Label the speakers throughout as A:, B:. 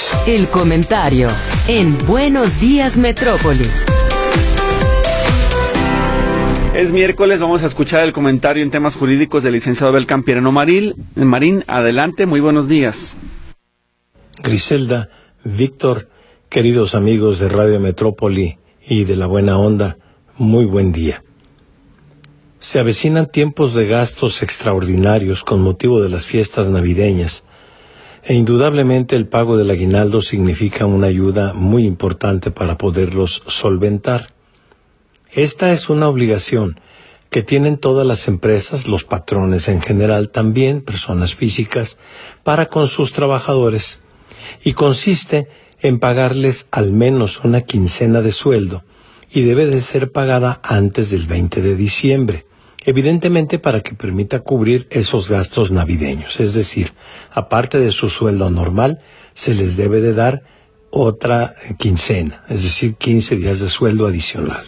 A: El comentario en Buenos Días Metrópoli.
B: Es miércoles, vamos a escuchar el comentario en temas jurídicos del licenciado Abel Campirano Marín. Adelante, muy buenos días.
C: Griselda, Víctor, queridos amigos de Radio Metrópoli y de La Buena Onda, muy buen día. Se avecinan tiempos de gastos extraordinarios con motivo de las fiestas navideñas, e indudablemente el pago del aguinaldo significa una ayuda muy importante para poderlos solventar. Esta es una obligación que tienen todas las empresas, los patrones en general, también personas físicas, para con sus trabajadores, y consiste en pagarles al menos una quincena de sueldo, y debe de ser pagada antes del 20 de diciembre. Evidentemente para que permita cubrir esos gastos navideños, es decir, aparte de su sueldo normal, se les debe de dar otra quincena, es decir, 15 días de sueldo adicional.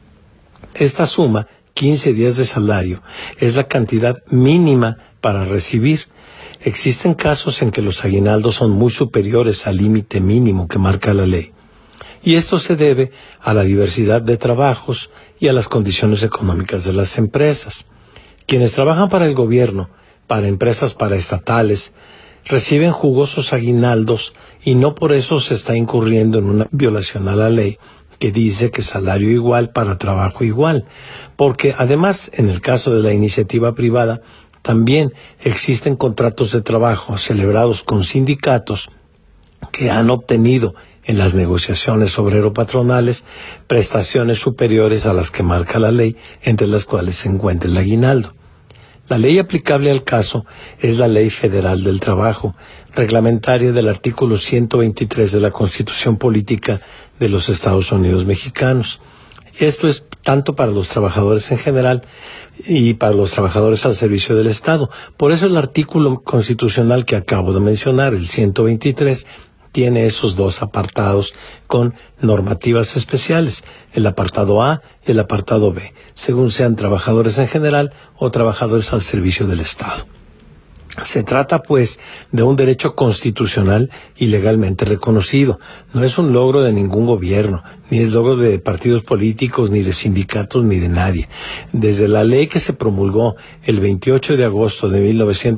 C: Esta suma, 15 días de salario, es la cantidad mínima para recibir. Existen casos en que los aguinaldos son muy superiores al límite mínimo que marca la ley. Y esto se debe a la diversidad de trabajos y a las condiciones económicas de las empresas. Quienes trabajan para el gobierno, para empresas paraestatales, reciben jugosos aguinaldos y no por eso se está incurriendo en una violación a la ley que dice que salario igual para trabajo igual. Porque además, en el caso de la iniciativa privada, también existen contratos de trabajo celebrados con sindicatos que han obtenido en las negociaciones obrero-patronales prestaciones superiores a las que marca la ley, entre las cuales se encuentra el aguinaldo. La ley aplicable al caso es la Ley Federal del Trabajo, reglamentaria del artículo 123 de la Constitución Política de los Estados Unidos Mexicanos. Esto es tanto para los trabajadores en general y para los trabajadores al servicio del Estado. Por eso el artículo constitucional que acabo de mencionar, el 123, tiene esos dos apartados con normativas especiales, el apartado A y el apartado B, según sean trabajadores en general o trabajadores al servicio del Estado. Se trata, pues, de un derecho constitucional y legalmente reconocido. No es un logro de ningún gobierno, ni es logro de partidos políticos, ni de sindicatos, ni de nadie. Desde la ley que se promulgó el 28 de agosto de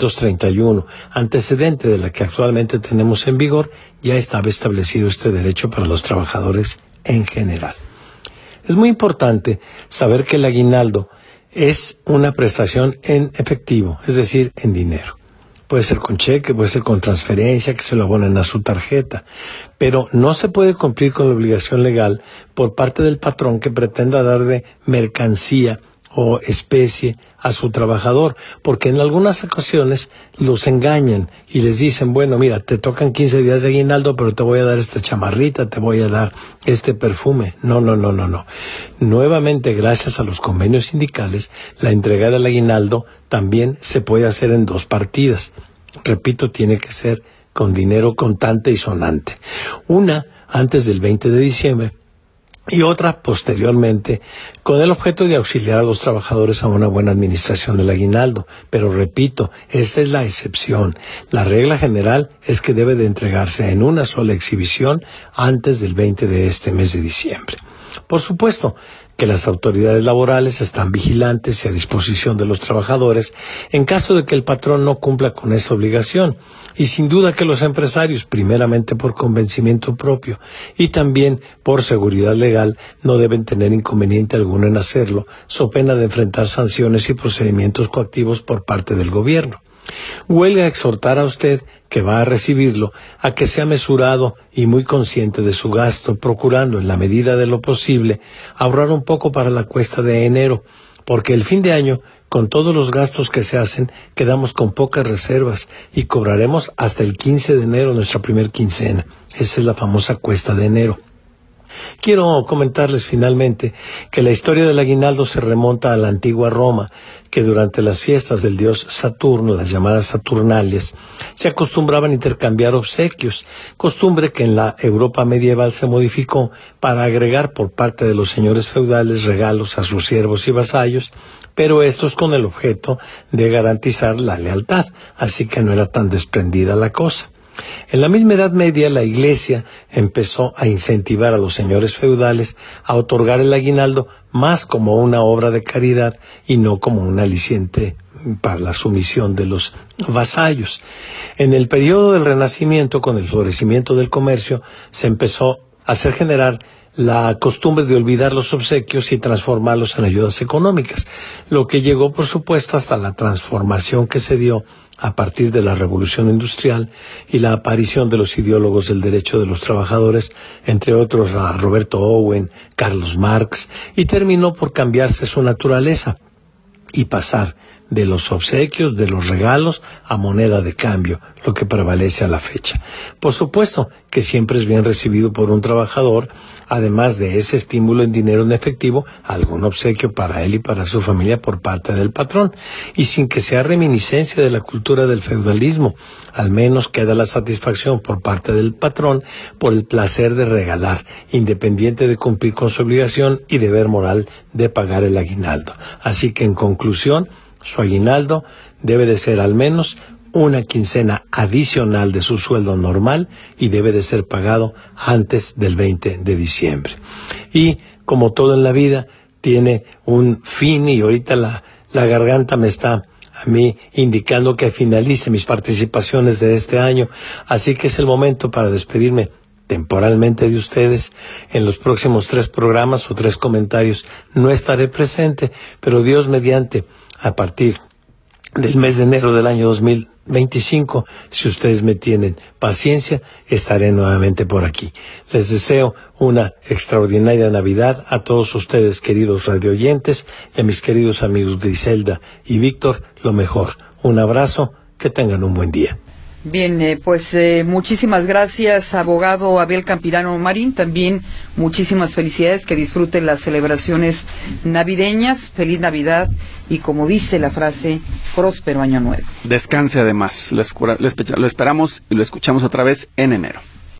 C: 1931, antecedente de la que actualmente tenemos en vigor, ya estaba establecido este derecho para los trabajadores en general. Es muy importante saber que el aguinaldo es una prestación en efectivo, es decir, en dinero. Puede ser con cheque, puede ser con transferencia, que se lo abonen a su tarjeta, pero no se puede cumplir con la obligación legal por parte del patrón que pretenda darle mercancía o especie a su trabajador, porque en algunas ocasiones los engañan y les dicen, bueno, mira, te tocan 15 días de aguinaldo, pero te voy a dar esta chamarrita, te voy a dar este perfume. No. Nuevamente, gracias a los convenios sindicales, la entrega del aguinaldo también se puede hacer en dos partidas. Repito, tiene que ser con dinero contante y sonante. Una antes del 20 de diciembre, y otra posteriormente, con el objeto de auxiliar a los trabajadores a una buena administración del aguinaldo. Pero repito, esta es la excepción. La regla general es que debe de entregarse en una sola exhibición antes del 20 de este mes de diciembre. Por supuesto que las autoridades laborales están vigilantes y a disposición de los trabajadores en caso de que el patrón no cumpla con esa obligación. Y sin duda que los empresarios, primeramente por convencimiento propio y también por seguridad legal, no deben tener inconveniente alguno en hacerlo, so pena de enfrentar sanciones y procedimientos coactivos por parte del gobierno. Huelga a exhortar a usted, que va a recibirlo, a que sea mesurado y muy consciente de su gasto, procurando, en la medida de lo posible, ahorrar un poco para la cuesta de enero, porque el fin de año, con todos los gastos que se hacen, quedamos con pocas reservas y cobraremos hasta el 15 de enero nuestra primer quincena. Esa es la famosa cuesta de enero. Quiero comentarles finalmente que la historia del aguinaldo se remonta a la antigua Roma, que durante las fiestas del dios Saturno, las llamadas Saturnalias, se acostumbraban a intercambiar obsequios, costumbre que en la Europa medieval se modificó para agregar por parte de los señores feudales regalos a sus siervos y vasallos, pero estos con el objeto de garantizar la lealtad, así que no era tan desprendida la cosa. En la misma Edad Media, la Iglesia empezó a incentivar a los señores feudales a otorgar el aguinaldo más como una obra de caridad y no como un aliciente para la sumisión de los vasallos. En el periodo del Renacimiento, con el florecimiento del comercio, se empezó a hacer generar la costumbre de olvidar los obsequios y transformarlos en ayudas económicas, lo que llegó, por supuesto, hasta la transformación que se dio a partir de la Revolución Industrial y la aparición de los ideólogos del derecho de los trabajadores, entre otros a Roberto Owen, Carlos Marx, y terminó por cambiarse su naturaleza y pasar de los obsequios, de los regalos, a moneda de cambio, lo que prevalece a la fecha. Por supuesto que siempre es bien recibido por un trabajador, además de ese estímulo en dinero en efectivo, algún obsequio para él y para su familia por parte del patrón, y sin que sea reminiscencia de la cultura del feudalismo. Al menos queda la satisfacción por parte del patrón por el placer de regalar, independiente de cumplir con su obligación y deber moral de pagar el aguinaldo. Así que, en conclusión, su aguinaldo debe de ser al menos una quincena adicional de su sueldo normal y debe de ser pagado antes del 20 de diciembre. Y, como todo en la vida, tiene un fin, y ahorita la garganta me está a mí indicando que finalice mis participaciones de este año, así que es el momento para despedirme temporalmente de ustedes. En los próximos 3 programas o 3 comentarios no estaré presente, pero Dios mediante, a partir del mes de enero del año 2025, si ustedes me tienen paciencia, estaré nuevamente por aquí. Les deseo una extraordinaria Navidad a todos ustedes, queridos radioyentes, y a mis queridos amigos Griselda y Víctor, lo mejor. Un abrazo, que tengan un buen día.
D: Bien, pues muchísimas gracias, abogado Abel Campirano Marín. También muchísimas felicidades, que disfruten las celebraciones navideñas. Feliz Navidad y, como dice la frase, próspero año nuevo.
B: Descanse además. Lo esperamos y lo escuchamos otra vez en enero.